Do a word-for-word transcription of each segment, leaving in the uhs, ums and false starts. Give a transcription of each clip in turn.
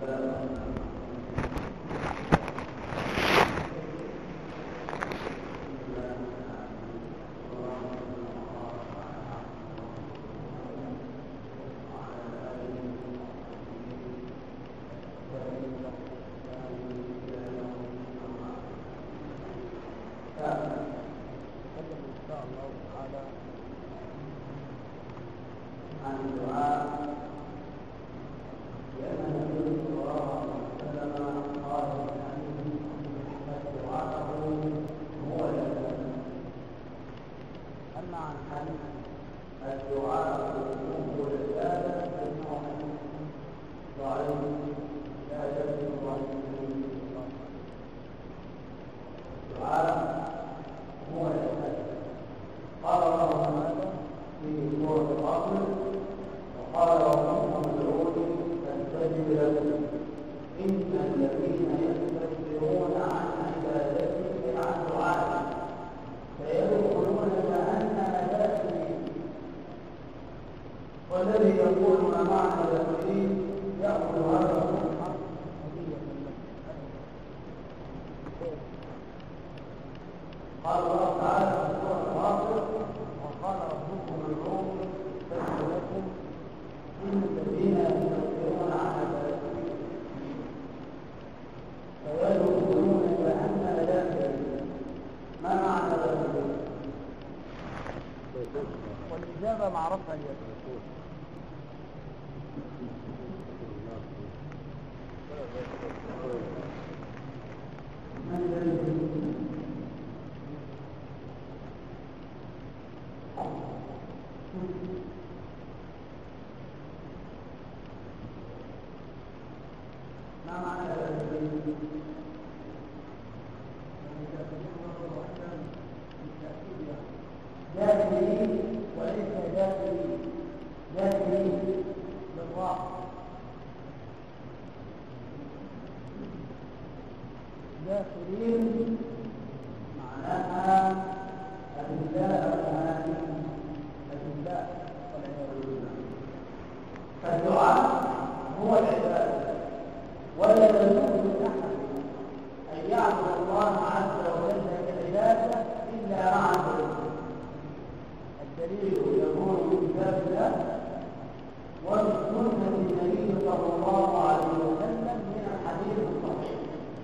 والإجابة مع رفع اليد. ما معنى داخلي وليس داخلي داخلي بالراء داخلين معناها الإله الهادي الإله فالدعاء هو العبادة ولا يجوز لأحد أن يعبد الله عز وجل بالعبادة إلا مع الدليل. الدليل يكون من كتاب الله ومن سنة النبي صلى الله عليه وسلم من الحديث الصحيح.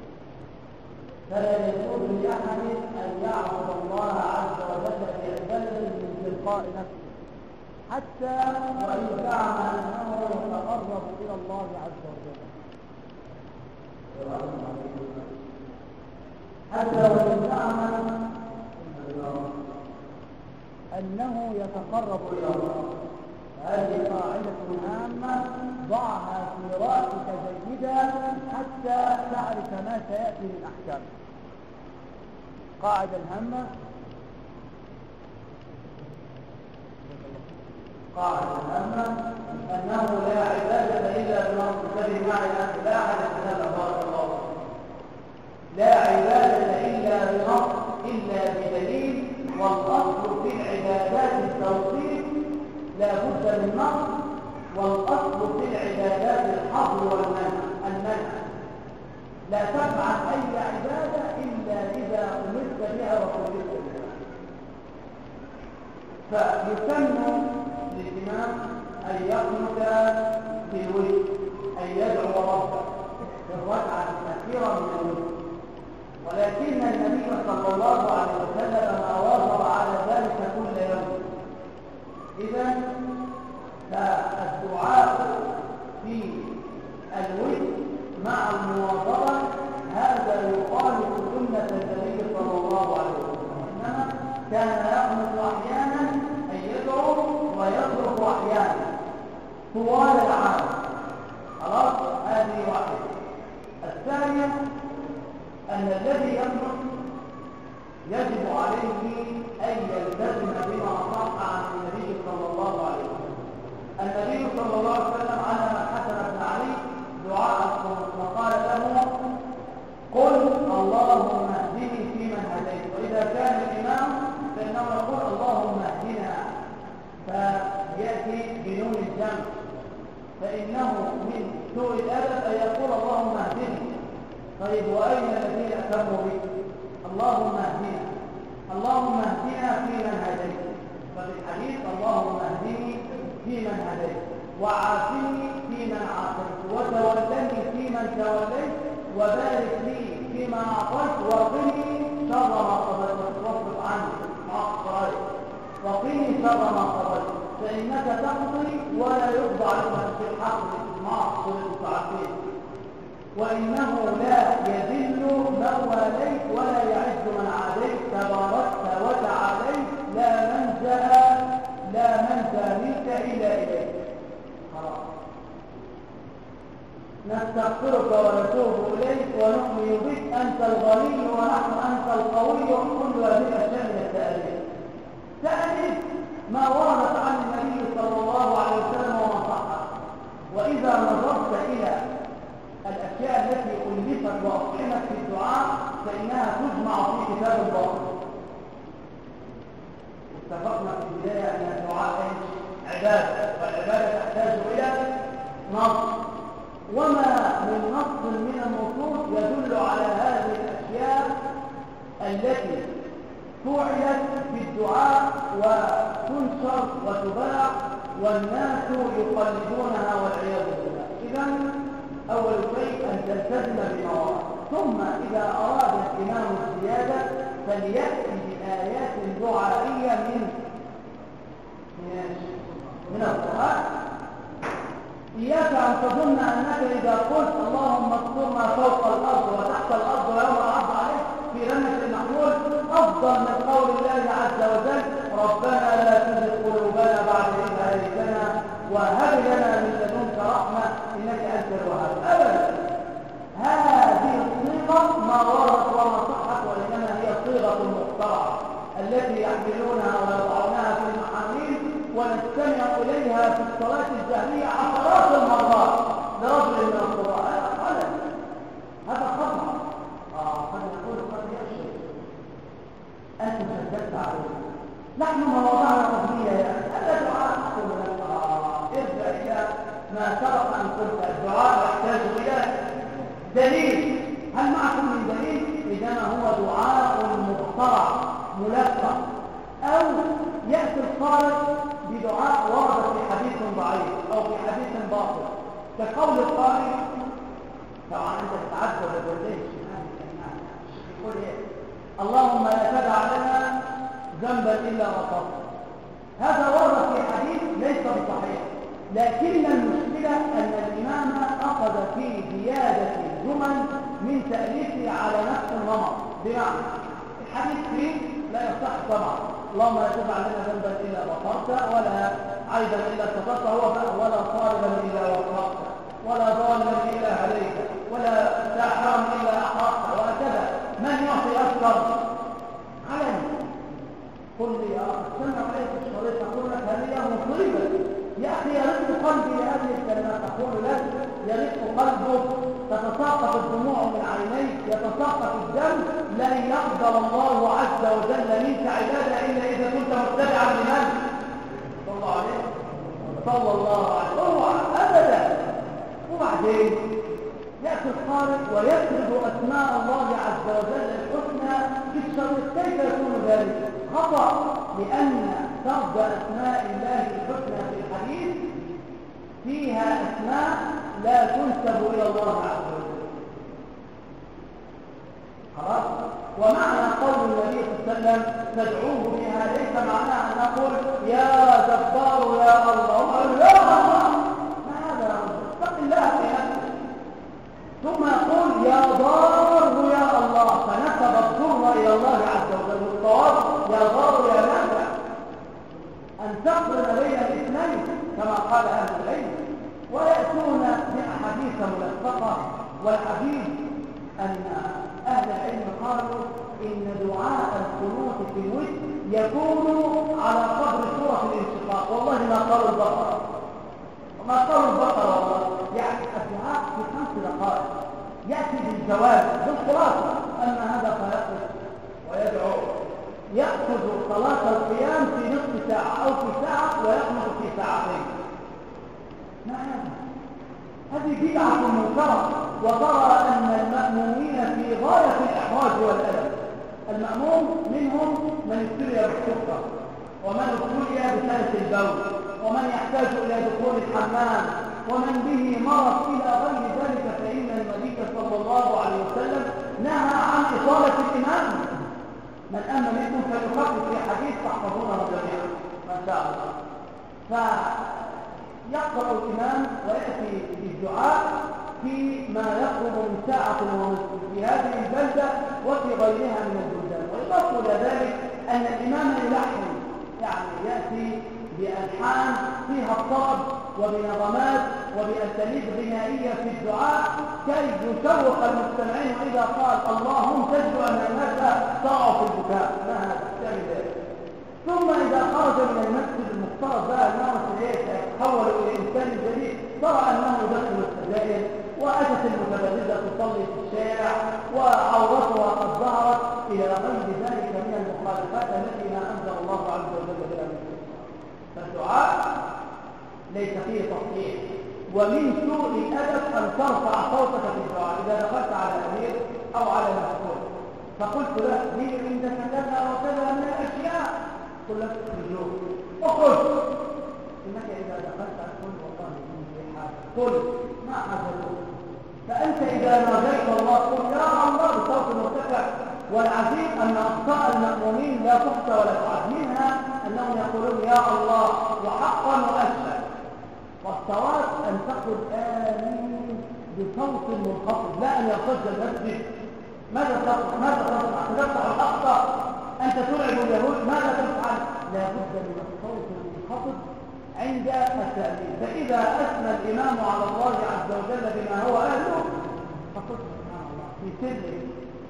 فلا يجوز لأحد أن يعبد الله عز وجل بعبادة من تلقاء نفسه حتى وإن زعم أنه يتقرب إلى الله عز وجل، حتى وإن زعم أنه يتقرب إلى الله. هذه قاعدة هامة ضعها في رأسك جيدا حتى تعرف ما سيأتي من أحكام. قاعدة الهامة قاعدة الهامة أنه لا عبادة إلا بما تسلم معي أنت لا أحد يتسلم بارك الله. لا عبادة إلا بنص إلا بدليل، والأصل في العبادات التوصيف لا بد من نص، والأصل في العبادات الحظر والمنع المنع. لا تفعل أي عبادة إلا إذا أمرت بها وكلفت بها. فيسن للإمام أن يقنت بالوتر، أن يدعو ربه في الركعة الأخيرة من الوتر، ولكن النبي صلى الله عليه وسلم واظب على ذلك كل يوم. إذا فالدعاء في الوتر مع المواظبة هذا يخالف سنة النبي صلى الله عليه وسلم، إنما كان يقنط أحيانا أن يدعو ويصرف أحيانا طوال العام. خلاص، هذه واحدة. الثانية أن الذي يقنط يجب عليه أن يلتزم بما صح عن النبي صلى الله عليه وسلم. النبي صلى الله عليه وسلم علم الحسن بن علي دعاء القنوت وقال له: قل اللهم اهدني فيمن هديت. وإذا كان الإمام فإنه يقول اللهم اهدنا، فيأتي بنون الجمع، فإنه من سوء الأدب أن يقول طيب وأين الذين أتموا بك؟ اللهم اهدنا اللهم اهدنا فيمن هديت. ففي الحديث اللهم اهدني فيمن هديت وعافني فيمن عافيت وتولني فيمن توليت وبارك لي فيما أعطيت وقني شر ما قضيت واصرف عني مع الصلاة وقني شر ما قضيت فإنك تقضي ولا يقضى عليك في الحق مع الصلاة وإنه لا يذل من واليت ولا يعز من عاديت تباركت وتعاليت لا منجأ لا منجأ منك إلا إليك. خلاص نستغفرك ونتوب إليك ونؤمن بك أنت الغني ونحن أنت القوي وكل هذه الأشياء من التأليف. تأليف ما وردت عن النبي صلى الله عليه وسلم وما صح. وإذا نظرت إلى الأشياء التي ألفت وأطعمت في الدعاء فإنها تجمع في كتاب باطل. اتفقنا في البداية أن الدعاء عبادة والعبادة تحتاج إلى نص وما من نص من النصوص يدل على هذه الأشياء التي فعلت في الدعاء وتنشر وتباع والناس يقلدونها والعياذ بالله. إذن أول شيء أن تلتزم بما ورد، ثم إذا أراد الإمام الزيادة فليأتي بآيات دعائية من من القرآن. إياك أن تظن أنك إذا قلت اللهم اذكر ما فوق الأرض وتحت الأرض ويوم العرض عليك في رمة المحمول أفضل من قول الله عز وجل ربنا لا تزغ قلوبنا بعد إذ هديتنا وهب لنا من لدنك رحمة إنك أنت الوهاب. أبدا هذه الصيغة ما وردت وما صحت وإنما هي صيغة مخترعة التي يحملونها ويضعونها في المحاميل ونستمع إليها في الصلاة الجهرية عشرات المرات لرجل من القراء. هذا هذا خطأ. آه قد نقول قد يأشر أنت شددت عليه. نحن ما وضعنا قضية يعني هذا دعاء أقول لك ارجع إلى ما سبق أن قلت الدعاء يحتاج إلى دليل. هل معكم من دليل؟ إذا هو دعاء مخترع ملقى أو يأتي القارئ بدعاء ورد في حديث ضعيف أو في حديث باطل كقول القارئ. طبعا أنت تتعجب وتقول ليش يقول إيه اللهم لا تدع لنا ذنبا إلا غفرته. هذا ورد في حديث ليس بصحيح، لكن المشكلة أن الإمام أخذ في زيادة جمل من تأليفه على نفس النمط. بمعنى الحديث فيه لا يصح طبعا اللهم لا تدع لنا ذنبا إلا غفرته ولا عيبا إلا سترته ولا صارما إلا وفقته ولا ضالا إلا هديته ولا ساحرا إلا أحرقته وهكذا. من يعطي أكثر علني قل لي يا سمع عليك الشريط أقول لك هذه مصيبة يا أخي يرق قلبي لهذه الكلمات. أقول لك يرق قلبك تتساقط الدموع من عينيك يتساقط الدم. لن يقبل الله عز وجل منك عبادة إلا إذا كنت متبعا لمن صلى الله عليه صلى الله عليه هو أبدا. وبعدين يأتي الخالق ويفرض أسماء الله عز وجل الحسنى في الشريط. كيف يكون ذلك؟ خطأ، لأن فرض أسماء الله الحسنى في الحديث فيها أسماء لا تنسب إلى الله عز وجل. خلاص. ومعنى قول النبي صلى الله عليه وسلم تدعوه بها ليس معناه أن نقول يا جبار يا الله يا الله. ما هذا؟ اتق الله في نفسك. ثم يقول يا ضار يا الله فنسب الضر إلى الله عز وجل. والصواب يا ضار يا نافع. أن تقرن بين الاثنين كما قال أهل العلم. ويأتون بأحاديث ملفقة. والحديث أن أهل العلم قالوا إن دعاء القنوت في الوتر يكون على قدر سورة الانشقاق. والله ما قالوا البقرة وما قالوا البقرة والله. يعني الدعاء في خمس دقائق يأتي بالجواب بالخلاصة. أما هذا فيقف ويدعو يأخذ صلاة القيام في نصف ساعة أو في ساعة ويقنط في ساعتين. ما هذا؟ هذه بدعة منكرة. وترى أن المأمومين في غاية الإحراج والألم. المأموم منهم من ابتلي بالسكر، ومن ابتلي بسلس البول، ومن يحتاج إلى دخول الحمام، ومن به مرض إلى غير ذلك. فإن النبي صلى الله عليه وسلم نهى عن إطالة الإمام. من أما منكم فليخفف في حديث تحفظونه جميعا ما شاء الله. فيقرأ الإمام ويأتي بالدعاء فيما يقرب من ساعة ونصف في هذه البلدة وفي غيرها من البلدان. ويضاف إلى ذلك أن الإمام يلحن، يعني يأتي بألحان فيها الطرب وبنظمات وبأساليب غنائية في الدعاء كي يشوق المستمعين. وإذا قال اللهم تجد أن الناس طغوا في البكاء ما هذا ذلك. ثم إذا خرج من المسجد المفترض بقى أنه سيتحول إلى إنسان جديد، ترى أنه يدخل السجائر، وأتت المتبرجة تصلي في الشارع وعورتها قد ظهرت إلى غير ذلك من المخالفات التي ما أنزل الله عز وجل بها من شيء. فالدعاء ليس فيه تصحيح. ومن سوء الأدب أن ترفع صوتك في الدعاء. إذا دخلت على أمير أو على مسؤول فقلت له لي عندك كذا وكذا من الأشياء، قل لك الجوع وقل إنك إذا دخلت قل والله من في حاجة، قل ما حاجته. فأنت إذا ناجيت الله قل يا الله بصوت مرتفع. والعجيب أن أخطاء المأمومين لا تحصى ولا تعد. منها أنهم يقولون يا الله وحقا وأشهد، والصواب أن تقل آمين بصوت منخفض، لا أن يرتج المسجد. ماذا تفعل؟ ماذا تفعل؟ تفتح الأخطاء، أنت تلعب اليهود، ماذا تفعل؟ لا بد من الصوت المنخفض عند التأمين. فإذا أثنى الإمام على الله عز وجل بما هو أهله فقل سبحان الله في سره.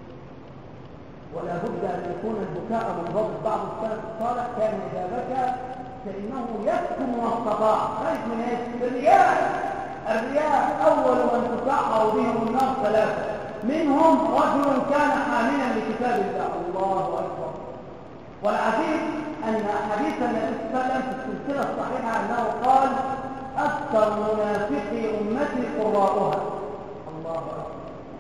ولا بد أن يكون البكاء منضبط. بعض السلف الصالح كان إذا بكى فإنه يكتم ما استطاع. خايف من ايش؟ الرياء. الرياء أول من تسعر بهم النار ثلاثة، منهم رجل كان حاملا لكتاب الله. الله أكبر. والعجيب أن حديث النبي صلى الله عليه وسلم في السلسلة الصحيحة أنه قال أكثر منافقي أمتي قراؤها. الله أكبر.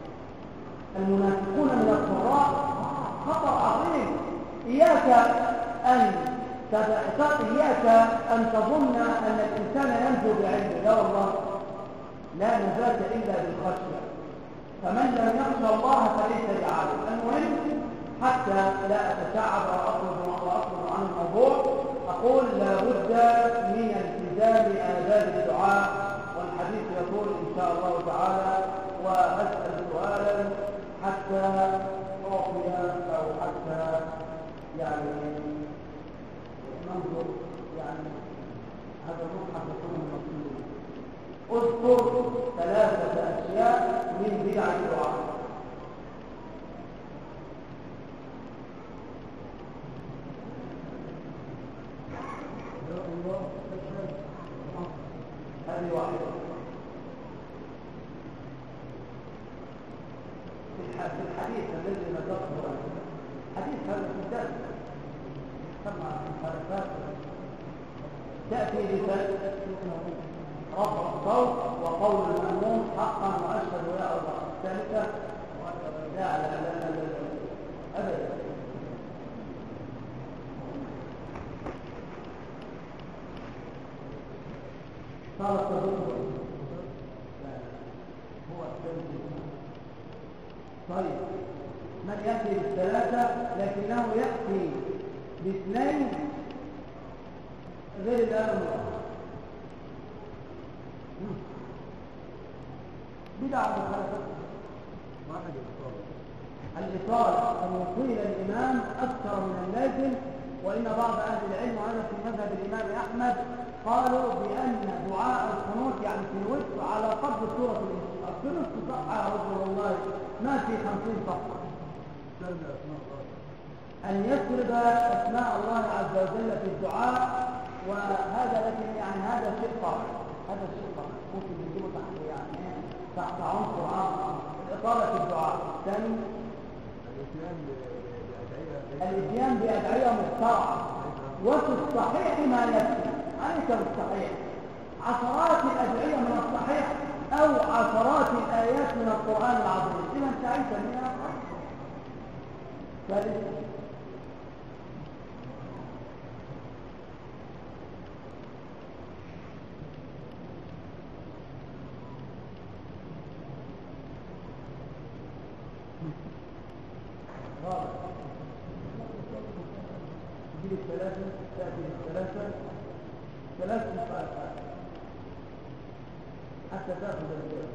المنافقون من القراء خطر عظيم. إياك أن إياك أن تظن أن الإنسان ينجو بعلمه. لا والله، لا نجاة إلا بالخشية. فمن لم يخشى الله فليس بعالم. المهم حتى لا أتشعب وأخرج وأخرج عن الموضوع، أقول لا بد من التزام آداب الدعاء. والحديث يقول إن شاء الله تعالى وأسأل سؤالا حتى أعطي أو حتى يعني ننظر يعني هذا المصحف يكون المقصود. اذكر ثلاثة أشياء من بدع الدعاء. هذه واحدة. في الحديث الذي نذكره حديث هذا الكتاب سمع مخالفات تأتي بفرق رفع الصوت وقول المأموم حقا وأشهد يا الله. الثالثة لا لا لا لا أبدا. صار التذكر هو التذكر. طيب من يأتي بالثلاثة لكنه يأتي باثنين غير الآن بدعة مخالفة. الإطالة أن يطيل الإمام أكثر من اللازم. وإن بعض أهل العلم وهذا في مذهب الإمام أحمد قالوا بأن دعاء القنوت يعني في الوتر على قدر سورة الإنشاء. في نصف صفحة يا رجل والله ما في خمسين صفحة. أن يسرد أسماء الله عز وجل في الدعاء. وهذا لكن يعني هذا شيء طبعا، هذا شيء طبعا ممكن يجيبه تحت يعني تحت عنصر عام إطالة الدعاء. الثاني الاتيان بأدعية مخترعة. وفي الصحيح ما يكفي. أليس بالصحيح عشرات الأدعية من الصحيح أو عشرات الآيات من القرآن العظيم إذا انتهيت منها ثالث تجيب الثلاثة تأتي الثلاثة ثلاثة مصطلحات حتى تأخذ الجواب.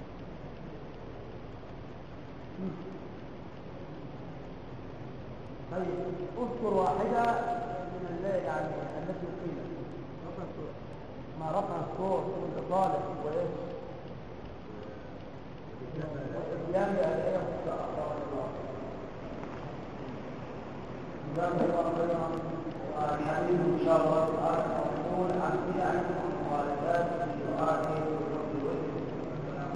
طيب اذكر واحدة من اللي يعني التي قيلت رفع الصوت ما رفع الصوت والإطالة وإيش والإتيان بأدعية مستقرة الله الله